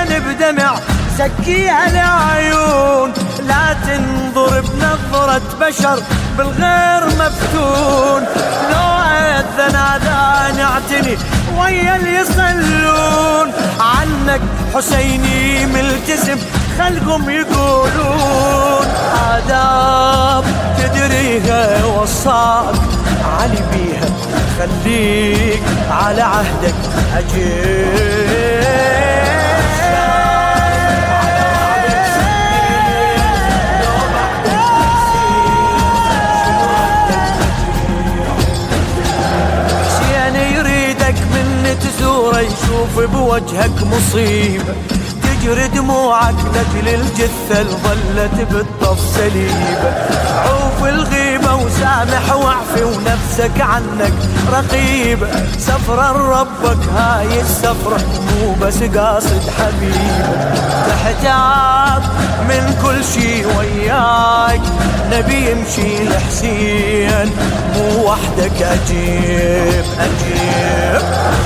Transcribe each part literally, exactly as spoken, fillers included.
حسين بدمع سكيها العيون، لا تنظر بنظرة بشر بالغير مفتون. لو أذن أذان اعتني ويا اللي يصلون، عنك حسيني ملتزم خلقهم يقولون. آداب تدريها وصاك علي بيها، خليك على عهدك عجيب. تزوره يشوف بوجهك مصيبة، تجري دموعك لجل الجثة ظلت بالطف سليبة. عوف الغيبة وسامح واعفي ونفسك عنك رقيبة، سفرة ربك هاي السفرة مو بس قاصد حبيبة. تحتاج من كل شي وياك نبي يمشي لحسين، مو وحدك أجيب أجيب.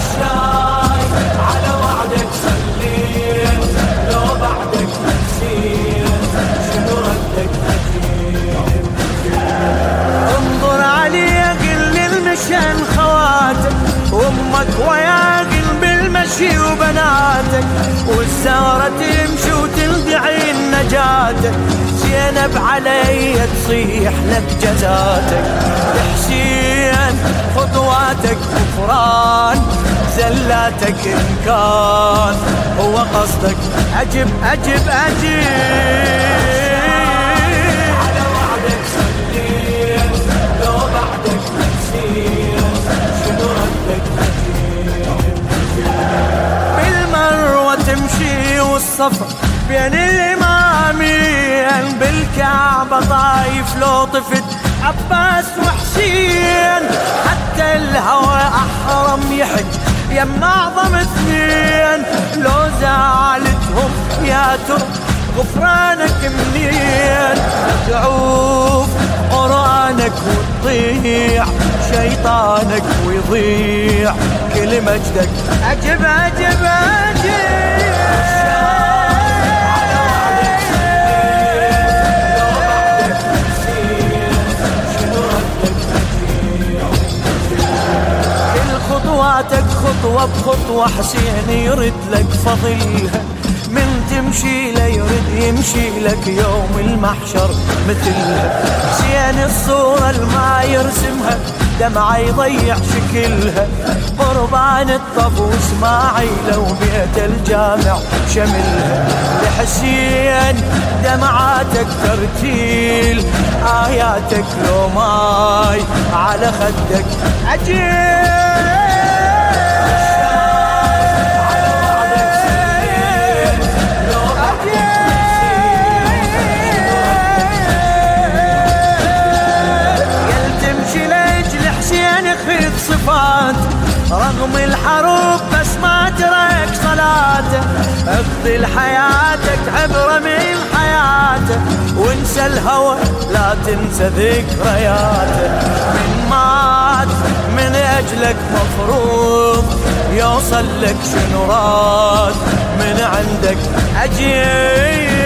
على وعدك صليت لو بعدك نسيت شنو ردك أجيب. انظر علي قل المشان خواتك، وامك وياقل بالمشي وبناتك، والزهرة تمشي وتلدعي نجاتك. زينب علي تصيح لك جزاتك، حسين خطواتك غفران، زلاتك إن كان هو قصدك أجب أجب أجب. على وعدك صليت لو بعدك نسيت شنو ردك أجيب. بالمروة تمشي والصفا بين الإمامين، بالكعبة طايف لو طفت عباس وحسين، حتى الهوى أحرم يحج يم أعظم اثنين. لو زعلتهم يا ترى غفرانك منين، تعوف قرآنك وتضيع شيطانك ويضيع كل مجدك أجب أجب أجب. خطواتك خطوة بخطوة حسين يرد لك فضيلها، من تمشي له يرد يمشي لك يوم المحشر مثلها. حسين الصورة الما يرسمها دمعة يضيع شكلها، قربان الطف واسماعيل وبيت الجامع شملها. لحسين دمعاتك ترتيل، آياتك لو ماي على خدك عجيب. صفات رغم الحروب بس ما ترك صلاته، اقضي لحياتك عبرة من حياته، وانسى الهوى لا تنسى ذكرياته. من مات من اجلك مفروض يوصل لك شنو راد من عندك أجيب.